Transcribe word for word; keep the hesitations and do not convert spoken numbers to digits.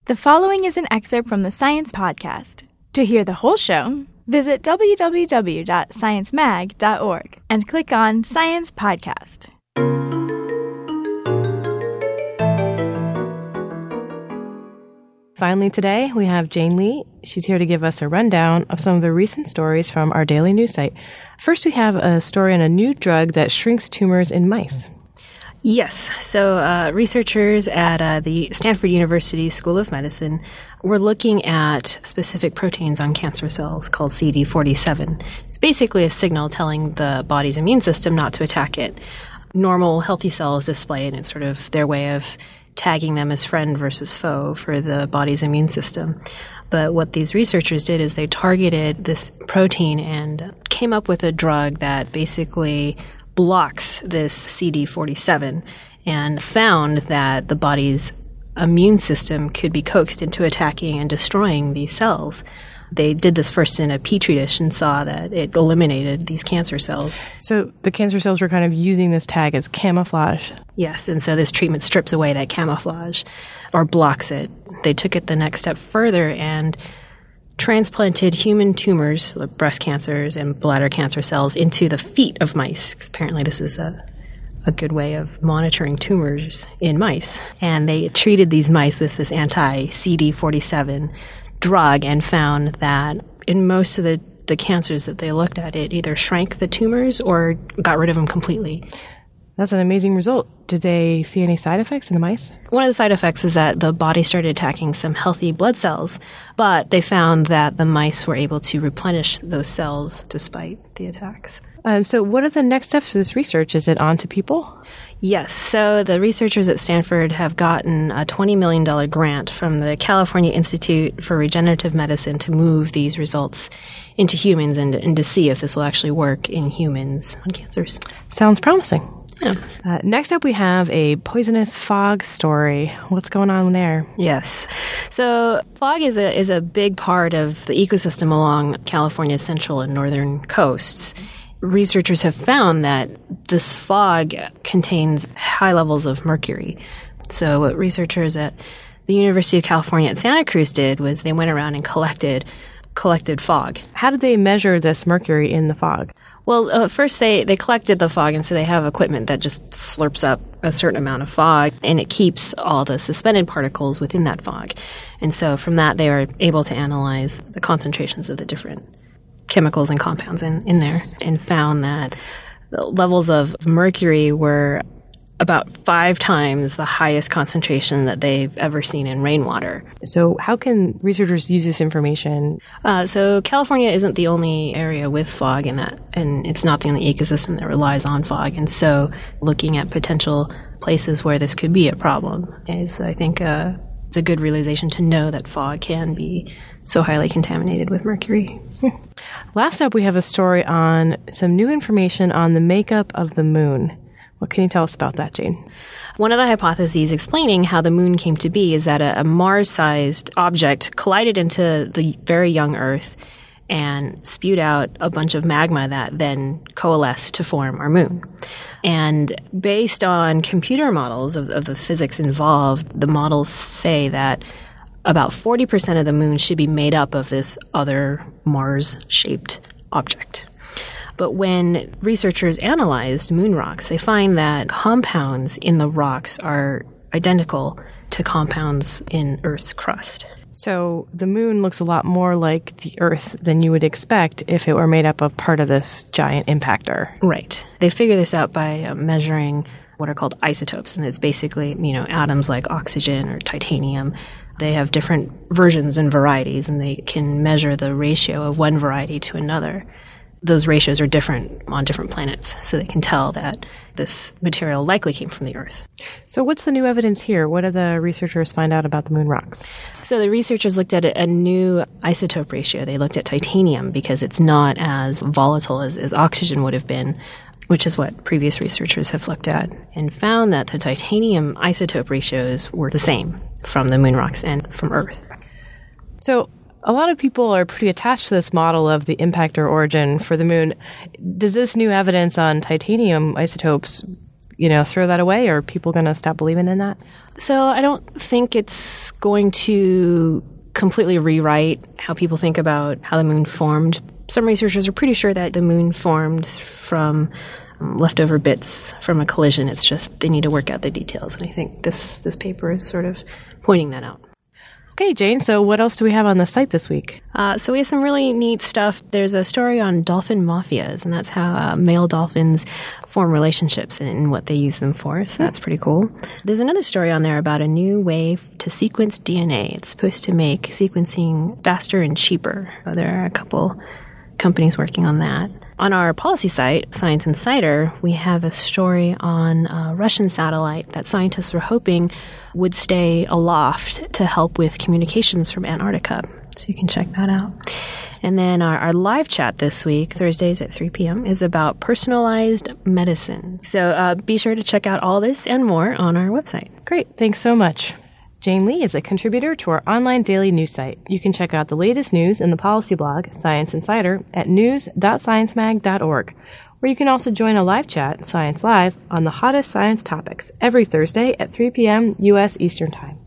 The following is an excerpt from the Science Podcast. To hear the whole show, visit w w w dot science mag dot org and click on Science Podcast. Finally today, we have Jane Lee. She's here to give us a rundown of some of the recent stories from our daily news site. First, we have a story on a new drug that shrinks tumors in mice. Yes. So uh, researchers at uh, the Stanford University School of Medicine were looking at specific proteins on cancer cells called C D forty-seven. It's basically a signal telling the body's immune system not to attack it. Normal, healthy cells display it, and it's sort of their way of tagging them as friend versus foe for the body's immune system. But what these researchers did is they targeted this protein and came up with a drug that basically blocks this C D forty-seven and found that the body's immune system could be coaxed into attacking and destroying these cells. They did this first in a petri dish and saw that it eliminated these cancer cells. So the cancer cells were kind of using this tag as camouflage. Yes, and so this treatment strips away that camouflage or blocks it. They took it the next step further and transplanted human tumors, like breast cancers and bladder cancer cells, into the feet of mice. Apparently this is a, a good way of monitoring tumors in mice. And they treated these mice with this anti-C D forty-seven drug and found that in most of the, the cancers that they looked at, it either shrank the tumors or got rid of them completely. That's an amazing result. Did they see any side effects in the mice? One of the side effects is that the body started attacking some healthy blood cells, but they found that the mice were able to replenish those cells despite the attacks. Um, so what are the next steps for this research? Is it on to people? Yes. So the researchers at Stanford have gotten a twenty million dollars grant from the California Institute for Regenerative Medicine to move these results into humans and, and to see if this will actually work in humans on cancers. Sounds promising. Yeah. Uh, next up, we have a poisonous fog story. What's going on there? Yes. So fog is a is a big part of the ecosystem along California's central and northern coasts. Researchers have found that this fog contains high levels of mercury. So what researchers at the University of California at Santa Cruz did was they went around and collected collected fog. How did they measure this mercury in the fog? Well, uh, first they, they collected the fog, and so they have equipment that just slurps up a certain amount of fog, and it keeps all the suspended particles within that fog. And so from that, they were able to analyze the concentrations of the different chemicals and compounds in, in there, and found that the levels of mercury were about five times the highest concentration that they've ever seen in rainwater. So how can researchers use this information? Uh, so California isn't the only area with fog in that, and it's not the only ecosystem that relies on fog. And so looking at potential places where this could be a problem is, I think, uh, it's a good realization to know that fog can be so highly contaminated with mercury. Last up, we have a story on some new information on the makeup of the moon. What can you tell us about that, Jane? One of the hypotheses explaining how the moon came to be is that a, a Mars-sized object collided into the very young Earth and spewed out a bunch of magma that then coalesced to form our moon. And based on computer models of, of the physics involved, the models say that about forty percent of the moon should be made up of this other Mars-shaped object. But when researchers analyzed moon rocks, they find that compounds in the rocks are identical to compounds in Earth's crust. So the moon looks a lot more like the Earth than you would expect if it were made up of part of this giant impactor. Right. They figure this out by uh, measuring what are called isotopes, and it's basically, you know, atoms like oxygen or titanium. They have different versions and varieties, and they can measure the ratio of one variety to another. Those ratios are different on different planets, so they can tell that this material likely came from the Earth. So what's the new evidence here? What did the researchers find out about the moon rocks? So the researchers looked at a new isotope ratio. They looked at titanium because it's not as volatile as, as oxygen would have been, which is what previous researchers have looked at, and found that the titanium isotope ratios were the same from the moon rocks and from Earth. So a lot of people are pretty attached to this model of the impactor origin for the moon. Does this new evidence on titanium isotopes you know, throw that away, or are people going to stop believing in that? So I don't think it's going to completely rewrite how people think about how the moon formed. Some researchers are pretty sure that the moon formed from um, leftover bits from a collision. It's just they need to work out the details. And I think this, this paper is sort of pointing that out. Okay, Jane, so what else do we have on the site this week? Uh, so we have some really neat stuff. There's a story on dolphin mafias, and that's how uh, male dolphins form relationships and what they use them for. So that's pretty cool. There's another story on there about a new way to sequence D N A. It's supposed to make sequencing faster and cheaper. Uh, there are a couple companies working on that. On our policy site, Science Insider, we have a story on a Russian satellite that scientists were hoping would stay aloft to help with communications from Antarctica. So you can check that out. And then our, our live chat this week, Thursdays at three p.m., is about personalized medicine. So uh, be sure to check out all this and more on our website. Great. Thanks so much. Jane Lee is a contributor to our online daily news site. You can check out the latest news in the policy blog, Science Insider, at news dot science mag dot org, where you can also join a live chat, Science Live, on the hottest science topics every Thursday at three p.m. U S Eastern Time.